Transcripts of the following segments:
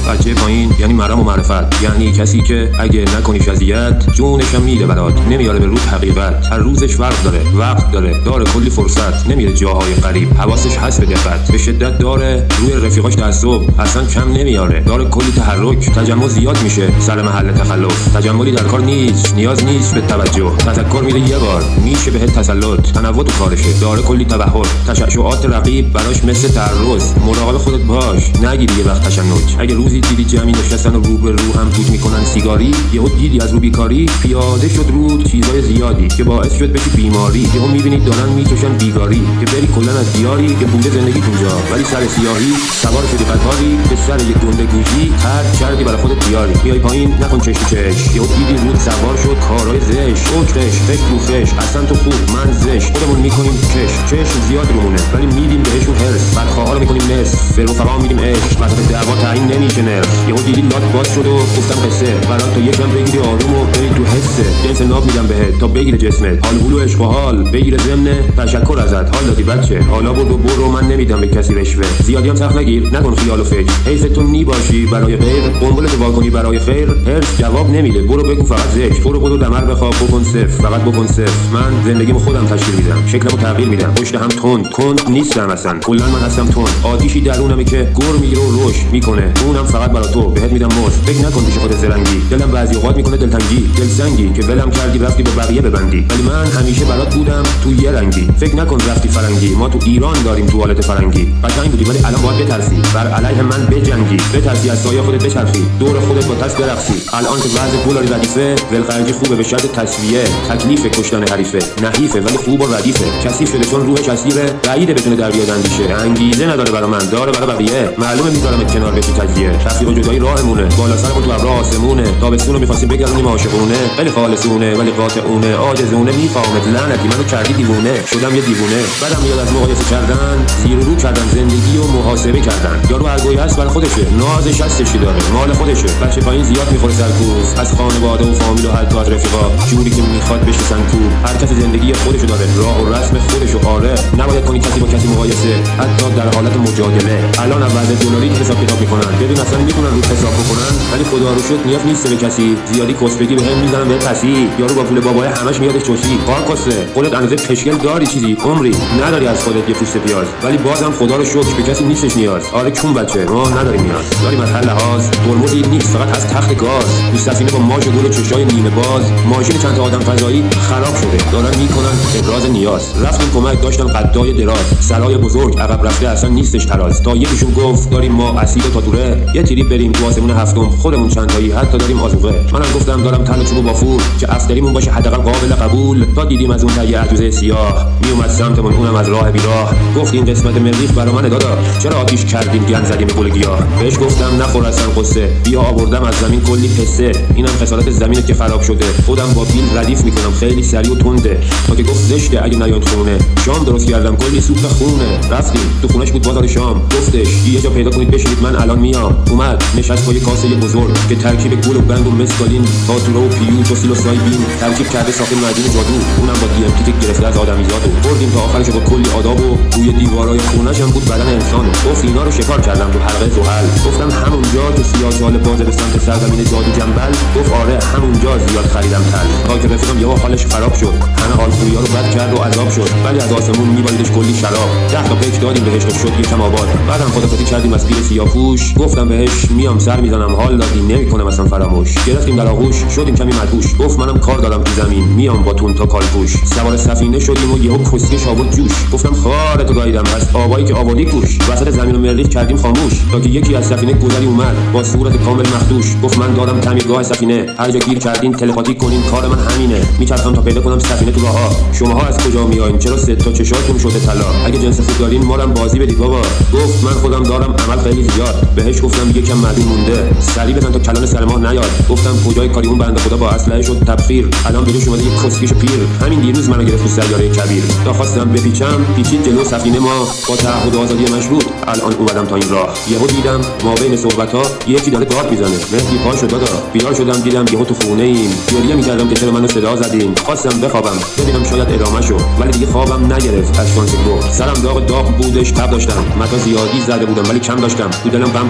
بچه پایین یعنی مرام و معرفت، یعنی کسی که اگه نکنیش اذیت جونشم میده برات، نمیاره به رو حقیقت. هر روزش فرق داره، وقت داره کلی فرصت، نمیره جاهای غریب، حواسش هست به دقت، به شدت داره روی رفیقاش تعصب، اصلا کم نمیاره، داره کلی تحرک، تجمع زیاد میشه سر محل تخلف، تجملی در کار نیست، نیاز نیست به توجه، تذکر میده یه بار میشه بهت تسلط، تنوع تو کارشه، داره کلی تبحر، تشعشعات رقیب براش مثل تعرض، مراقب خودت باش نگیری یه وقت تشنج. اگه روزی دیدی جمعی نشستن و رو به رو هم توش میکنن سیگاری، یهو دیدی از رو بیکاری پیاده شد رو چیزای زیادی که باعث شد بشی بیماری، یهو میبینی دارن میکشن بیگاری که بری کلا از دیاری که بوده زندگی اونجا، ولی سر سیاهی سوار شدی قطاری به سر یک گنده گوشی ترک کردی برای خودت دیاری. میای پایین نکن چش تو چش، یهو دیدی رود سوار شد کارای زش، اوکش فش رو فش، اصلا تو خوب من زش، خودمون میکنیم چش زیاد رومونه ولی میدیم بهشون هرس، بدخواها رو میکنیم نصف، به رفقا میدیم عشق، وسط دعوا تعیین نمیشه نرخ. یهو دیدی لات باز شد و گفتم قصه برات تو یکم بگیری آروم و بری تو حسه، جنس ناب میدم بهت تا بگیره جسمت، حال هول و عشق و حال بگیره ضمن تشکر ازت، حال دادی بچه حالا برو من نمیدم به کسی رشوه، زیادی هم سخت نگیر نکن خیال و فکر، حیف تو باشی برای غیر، قنبله تو واکنی برای خیر، هرس جواب نمیده، برو بگو فقط زشت، برو دمر بخواب بکن صفر، فقط بکن صفر. من زندگیمو خودم تشکیل میدم، شکلمو تغییر میدم، پشت هم کند نیستم اصلا، کلا من هستم تند، آتیشی درونمه که گور میگیره و رشد میکنه، اونم فقط برای تو بهت میدم مزد، فکر نکن پیش خودت زرنگی، دلم بعضی اوقات میکنه دلتنگی، دلسنگی که ولم کردی رفتی با بقیه ببندی، ولی من همیشه برات بودم تو یه رنگی، فکر نکن رفتی فرنگی، ما تو ایران داریم توالت فرنگی، قشنگ بودی ولی الان باید بترسی، بر علیه من بجنگی، بترسی از سایه خودت بچرخی، دور خودت با دست برقصی، الان که وضع دلاری ردیفه، ولخرجی خوبه به شرط تسویه، تکلیف کشتن حریفه، نحیفه ولی خوب و ردیفه، کثیف شده چون روحش اسیره، بعیده بتونه در بیاد اندیشه، انگیزه نداره برا من، داره برا بقیه، معلومه میذارمت کنار بشی تجزیه، تفریق و جدایی راهمونه، بالا سرمون تو ابرا آسمونه، تابستونو می‌خواستیم بگردونیم عاشقونه، خیلی خالصونه ولی قاطعونه، عاجزونه، میفهمت لعنتی منو کردی دیوونه، شدم یه دیوونه، بعدم میاد از مقایسه کردن، زیر رو کردن زندگی و محاسبه کردن، یارو هرگوی هست برای خودشه، نازش هستش که داره، مال خودشه، بچه پایین زیاد میخوره سرکوف، از خانواده و فامیل و حتی از رفیقا، جوری که میخواد بشه سنکوب، هر کسی زندگی خودشو داره، راه و رسم خودشو، آره نباید کنی کسی با کسی مقایسه، حتی در حالت مجادله، الان وضع دلاری حساب کتاب میکنن، ببین اصلا میتونن رو حساب بکنن، ولی خدا رو شکر نیاز نیست به کسی، زیادی کسبگی بهم میزنن به پسی، یارو با پول بابای همش میادش چوسی، کار کسه، خودت اندازه پشگل داری چیزی عمری نداری از خودت یه پوست پیاز، ولی بازم خدا رو شکر به کسی نیستش نیاز، آره چون بچه ما نداریم نیاز، داریم از هر لحاظ ترمزی نیست، فقط از تخت گاز، تو سفینه با ماژ و گل و چشای نیمه باز، ماشین چند تا آدم فضایی خراب شده، دارن میکنن ابراز نیاز، رفتیم کمک داشتن قدای دراز، سرای بزرگ عقب رفته اصلا نیستش تراز، تا یکیشون گفت داریم ما اسید و تاتوره، یه تریپ بریم تو آسمون هفتم خودمون چند تایی حتی داریم آذوقه، منم گفتم دارم تل چوب بافور که افتریمون باشه حداقل قابل قبول، تا دیدیم از اون تایی عجوزه سیاه میومد سمتمون، اونم از راه بیراه، گفت این قسمت مریخ برا من دادا، چرا آتیش کردیم گند زدیم به گل گیاه، بهش گفتم نخور اصلا قصه، بیا آوردم از زمین کلی پسه، اینم خسارت زمینه که خراب شده، خودم با بیل ردیف میکنم خیلی سریع و تنده، تا که گفت زشته اگه نیاین خونه، شام درست کردم کلی سوپ خونه، رفتیم تو خونش بود بازار شام، گفتش یه جا پیدا کنید بشینید من الان میام، اومد نشست با یه کاسه بزرگ که ترکیب گل و بند و مسکالین، تاتورو و پیوت و سیلوسایبین ترکیب کرده ساخت معدن جادو، اونم با دی ام تی که گرفته از آدمیزادو، بردیم تا آخرش با کلی آداب و روی دیوارای خونه‌ش هم بود بدن انسانو، گفت اینا رو شکار کردم تو حلقه زحل، گفتم همونجا که سیاه‌چاله باز به سمت سرزمین جادو جنبل، گفت آره همونجا زیاد خریدم تل، تا که رفیقم یهو حالش خراب شد، همه حال خوبی‌ها رو بد کرد و عذاب شد، ولی از آسمون میباریدش کلی شراب، 10 تا پیک دادیم بهش تا شد یکم آباد، بعدم خدافظی کردیم از پیر سیاه‌پوش، گفتم بهش میام سر میزنم حال دادی نمیکنم اصلا فراموش، گرفتیم در آغوش شدیم کمی مدهوش، گفت منم کار دارم تو زمین میام با تون تا کالپوش، سوار سفینه شدیم و یهو کسکش آورد جوش، گفتم خارتو گاییدم پس آبایی که آوردی کوش، وسط زمین و مریخ کردیم خاموش، تا که یکی از سفینه گذری اومد با صورت کامل مخدوش، گفت من دادم تعمیرگاه سفینه، هر جا گیر کردین تلپاتی کنین، کار من همینه، میچرخم تا پیدا کنم سفینه تو راه‌ها، شماها از کجا میایین چرا سه تا چشاتون شده طلا، اگه جنس خوب دارین ما هم بازی بدید بابا، گفت من خودم دارم عمل خیلی زیاد، بهش گفتم یکم معدوم مونده، سری بزن تا کلان سر ماه نیاد، گفتم کجای کاری اون بنده خدا با اسلحه شد تبخیر، الان بهش اومده یک کسکش پیر، همین دیروز منو گرفت تو سیاره کبیر، تا خواستم بپیچم پیچید جلو سفینه ما با تعهد آزادی مشروط، الان اومدم تا این راه، یهو دیدم ما بین صحبت‌ها یکی داره داد میزنه، مهدی پا شد دادا، بیدار شدم دیدم یهو تو خونه ایم، گریه می‌کردم که چرا منو صدا زدین، خواستم بخوابم ببینم شاید ادامه‌شو، ولی دیگه خوابم نگرفت از شانس گفت، سرم داغ بودش، تب داشتم، متا زیادی زده بودم ولی کم داشتم، تو دلم غم داشتم،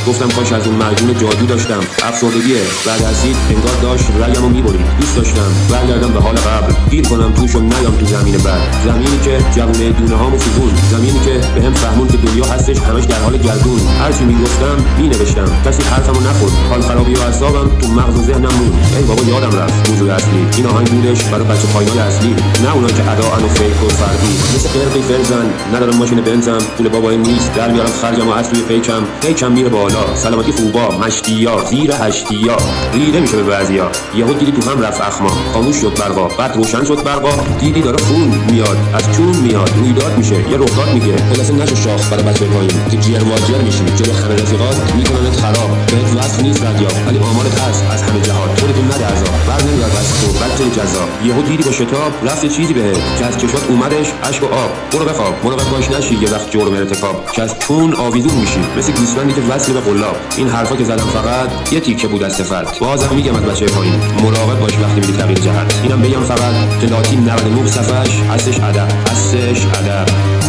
گفتم کاش از اون مجنون جادو داشتم. افسردگیه بعد از دید انگار داشت رگمو میبرید. دوست داشتم برگردم به حال قبل، گیر کنم توش و نیام تو زمین بعد. زمینی که جوونه دونه هامو سوزون، زمینی که بهم فهمون که دنیا هستش همش در حال گردون. هرچی میگفتم مینوشتم، کسی حرفمو نخورد. حال خرابی و اعصابم تو مغز و ذهنم موند. ای بابا یادم رفت موضوع اصلی این آهنگ بودش برای بچه پایینای اصلی، نه اونا که اداءن و فیک و فردی. مثل قرقی فرزن ندارم ماشین بنزم، پول بابای نیست در میارم خرجم و اصلی فیکم میره بالا. سلامتی خوبا مشتیا زیر هشتیا ریده میشه به بعضیا. یهو دیدی تو هم رفت اخما، خاموش شد برقا، بعد روشن شد برقا. دیدی داره خون میاد از چون میاد، رویداد میشه یه رخداد میگه. خلاصه نشو شاخ برای بچه پایین که جر واجر میشی جلو همه رفیقات میکننت خراب. بهت وصف نیست رادیو ولی آمارت هست از همه جهات. خودتون نده عذاب بر نمیاد از تو بچه جزا. یهو دیدی با شتاب رفت چیزی بهت که از چشات اومدش اشک و آب. برو بخواب مراقب باش نشی یه وقت جرم ارتکاب، که از چون آویزون میشی مثل گوسفندی که وصل به قلاب. این حرفا که زدم فقط یه تیکه بود از صفت. بازم میگم از بچه پایین مراقب باش وقتی میری تغییر جهت. اینم بگم فقط که لاتین 99 صفحش هستش ادب، هستش ادب.